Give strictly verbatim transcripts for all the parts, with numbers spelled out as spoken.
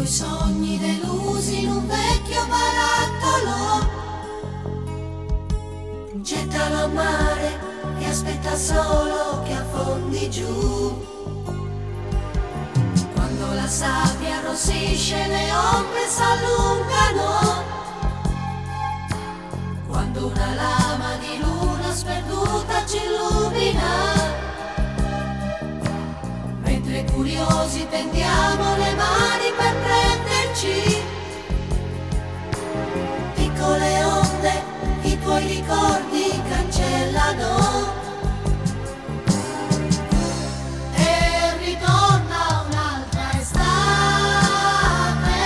coi sogni delusi in un vecchio barattolo. Gettalo a mare e aspetta solo che affondi giù. Quando la sabbia arrossisce le ombre s'allungano, quando una lama di luna sperduta ci illumina, mentre curiosi tendiamo le mani per prenderci. Piccole onde i tuoi ricordi cancellano e ritorna un'altra estate,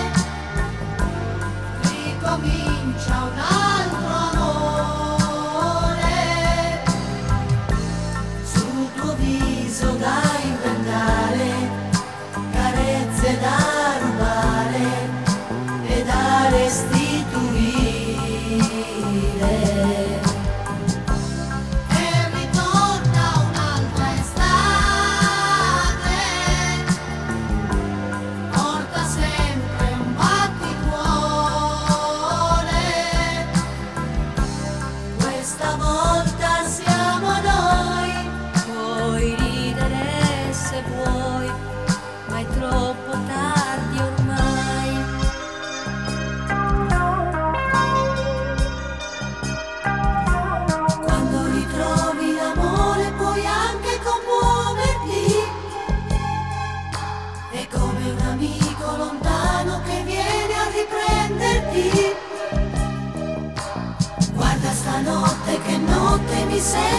ricomincia un altro amore, sul tuo viso da inventare, carezze da rubare e da restituire. Stavolta siamo noi, puoi ridere se vuoi, ma è troppo tardi ormai. Quando ritrovi l'amore puoi anche commuoverti, è come un amico lontano che viene a riprenderti. Guarda stanotte che notte mi sembra